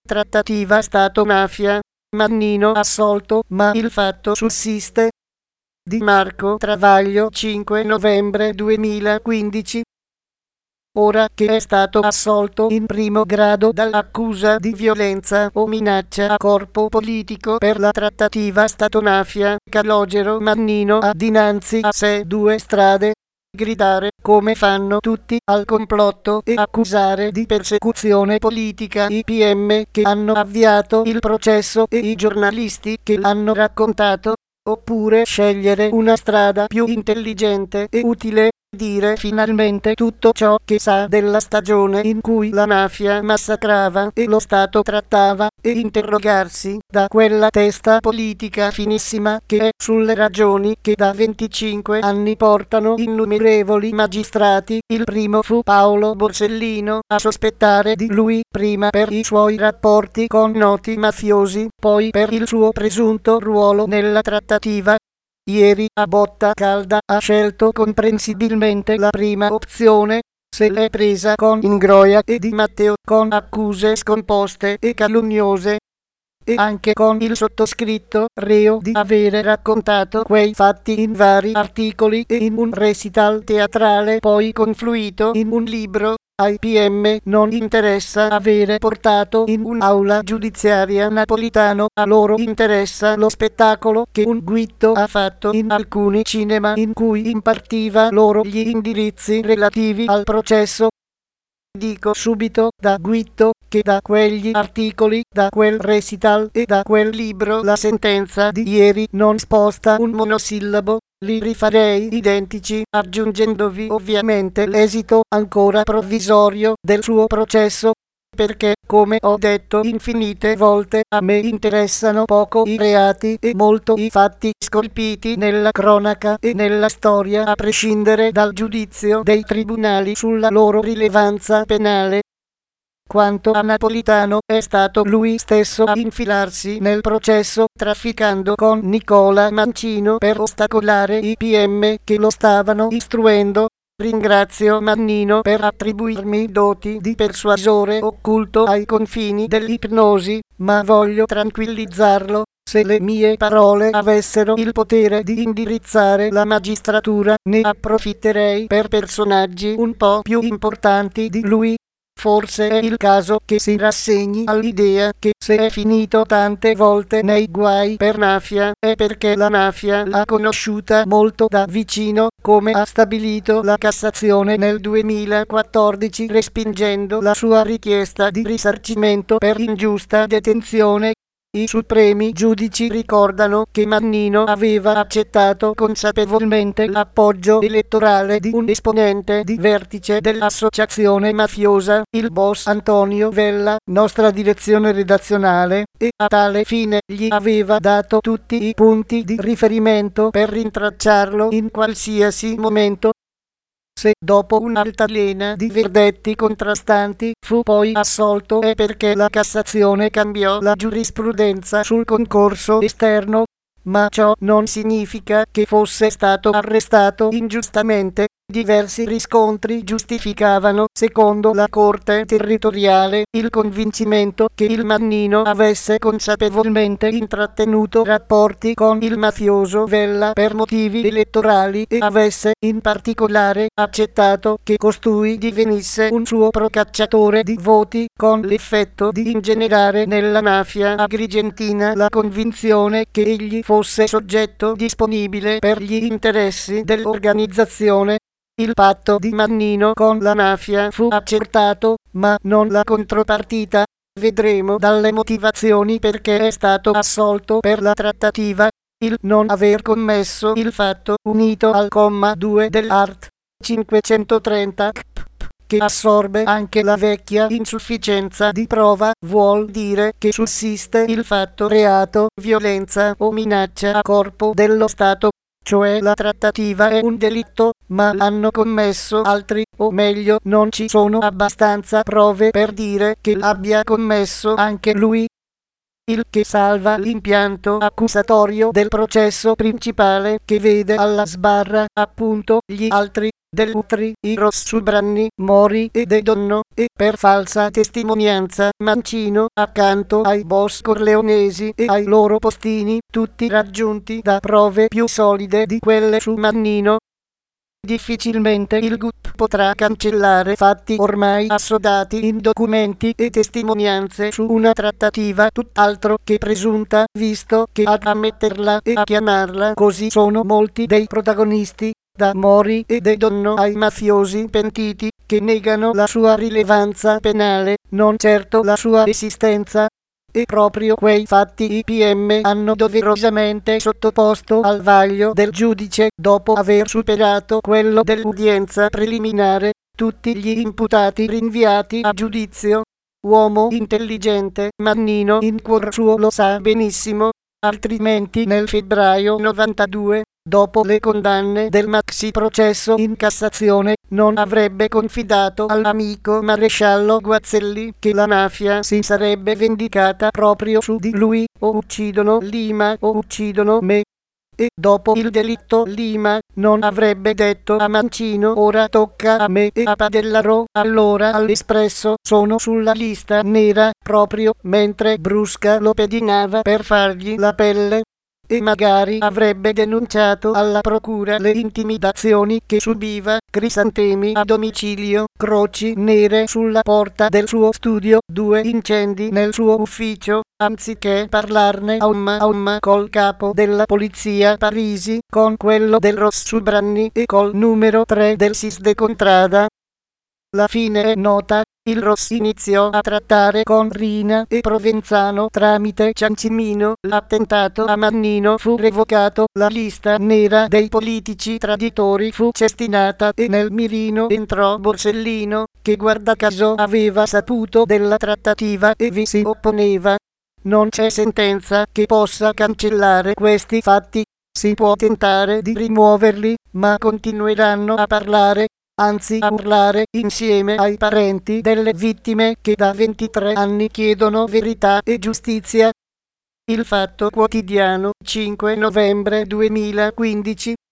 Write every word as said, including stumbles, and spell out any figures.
trattativa Stato-mafia, Mannino assolto, ma il fatto sussiste. Di Marco Travaglio, cinque novembre duemilaquindici. Ora che è stato assolto in primo grado dall'accusa di violenza o minaccia a corpo politico per la trattativa Stato-mafia, Calogero Mannino ha dinanzi a sé due strade: gridare, come fanno tutti, al complotto e accusare di persecuzione politica i P M che hanno avviato il processo e i giornalisti che l'hanno raccontato, oppure scegliere una strada più intelligente e utile: dire finalmente tutto ciò che sa della stagione in cui la mafia massacrava e lo Stato trattava, e interrogarsi, da quella testa politica finissima che è, sulle ragioni che da venticinque anni portano innumerevoli magistrati, il primo fu Paolo Borsellino, a sospettare di lui, prima per i suoi rapporti con noti mafiosi, poi per il suo presunto ruolo nella trattativa. Ieri, a botta calda, ha scelto comprensibilmente la prima opzione. Se l'è presa con Ingroia e Di Matteo, con accuse scomposte e calunniose, e anche con il sottoscritto, reo di avere raccontato quei fatti in vari articoli e in un recital teatrale poi confluito in un libro. Ai P M non interessa avere portato in un'aula giudiziaria Napolitano, a loro interessa lo spettacolo che un Guitto ha fatto in alcuni cinema in cui impartiva loro gli indirizzi relativi al processo. Dico subito, da Guitto, che da quegli articoli, da quel recital e da quel libro la sentenza di ieri non sposta un monosillabo. Li rifarei identici, aggiungendovi ovviamente l'esito ancora provvisorio del suo processo, perché, come ho detto infinite volte, a me interessano poco i reati e molto i fatti scolpiti nella cronaca e nella storia, a prescindere dal giudizio dei tribunali sulla loro rilevanza penale. Quanto a Napolitano, è stato lui stesso a infilarsi nel processo, trafficando con Nicola Mancino per ostacolare i P M che lo stavano istruendo. Ringrazio Mannino per attribuirmi doti di persuasore occulto ai confini dell'ipnosi, ma voglio tranquillizzarlo: se le mie parole avessero il potere di indirizzare la magistratura, ne approfitterei per personaggi un po' più importanti di lui. Forse è il caso che si rassegni all'idea che, se è finito tante volte nei guai per mafia, è perché la mafia l'ha conosciuta molto da vicino, come ha stabilito la Cassazione nel duemilaquattordici, respingendo la sua richiesta di risarcimento per ingiusta detenzione. I supremi giudici ricordano che Mannino aveva accettato consapevolmente l'appoggio elettorale di un esponente di vertice dell'associazione mafiosa, il boss Antonio Vella, nostra direzione redazionale, e a tale fine gli aveva dato tutti i punti di riferimento per rintracciarlo in qualsiasi momento. Se dopo un'altalena di verdetti contrastanti fu poi assolto, è perché la Cassazione cambiò la giurisprudenza sul concorso esterno, ma ciò non significa che fosse stato arrestato ingiustamente. Diversi riscontri giustificavano, secondo la Corte territoriale, il convincimento che il Mannino avesse consapevolmente intrattenuto rapporti con il mafioso Vella per motivi elettorali e avesse, in particolare, accettato che costui divenisse un suo procacciatore di voti, con l'effetto di ingenerare nella mafia agrigentina la convinzione che egli fosse soggetto disponibile per gli interessi dell'organizzazione. Il patto di Mannino con la mafia fu accertato, ma non la contropartita. Vedremo dalle motivazioni perché è stato assolto per la trattativa: il non aver commesso il fatto, unito al comma due dell'art. cinquecentotrenta C P P, che assorbe anche la vecchia insufficienza di prova, vuol dire che sussiste il fatto reato, violenza o minaccia a corpo dello Stato, cioè la trattativa è un delitto, ma l'hanno commesso altri, o meglio, non ci sono abbastanza prove per dire che l'abbia commesso anche lui. il che salva l'impianto accusatorio del processo principale che vede alla sbarra appunto gli altri Dell'Utri, i Rossubranni, Mori e De Donno, e per falsa testimonianza Mancino accanto ai boss corleonesi e ai loro postini, tutti raggiunti da prove più solide di quelle su Mannino. Difficilmente il G U P potrà cancellare fatti ormai assodati in documenti e testimonianze su una trattativa tutt'altro che presunta, visto che ad ammetterla e a chiamarla così sono molti dei protagonisti, da Mori e De Donno ai mafiosi pentiti, che negano la sua rilevanza penale, non certo la sua esistenza. E proprio quei fatti i P M hanno doverosamente sottoposto al vaglio del giudice, dopo aver superato quello dell'udienza preliminare, tutti gli imputati rinviati a giudizio. Uomo intelligente, Mannino in cuor suo lo sa benissimo, altrimenti nel febbraio novantadue, dopo le condanne del maxi processo in Cassazione, non avrebbe confidato all'amico maresciallo Guazzelli che la mafia si sarebbe vendicata proprio su di lui, o uccidono Lima o uccidono me. E dopo il delitto Lima, non avrebbe detto a Mancino ora tocca a me e a Padellaro, allora all'Espresso sono sulla lista nera, proprio mentre Brusca lo pedinava per fargli la pelle. E magari avrebbe denunciato alla procura le intimidazioni che subiva, Crisantemi a domicilio, croci nere sulla porta del suo studio, due incendi nel suo ufficio, anziché parlarne a umma a umma col capo della polizia Parisi, con quello del Rossubranni e col numero tre del S I S de Contrada. La fine è nota. Il Ross iniziò a trattare con Rina e Provenzano tramite Ciancimino, l'attentato a Mannino fu revocato, la lista nera dei politici traditori fu cestinata e nel mirino entrò Borsellino, che guarda caso aveva saputo della trattativa e vi si opponeva. Non c'è sentenza che possa cancellare questi fatti, si può tentare di rimuoverli, ma continueranno a parlare, anzi a urlare insieme ai parenti delle vittime che da ventitré anni chiedono verità e giustizia. Il Fatto Quotidiano, cinque novembre duemilaquindici.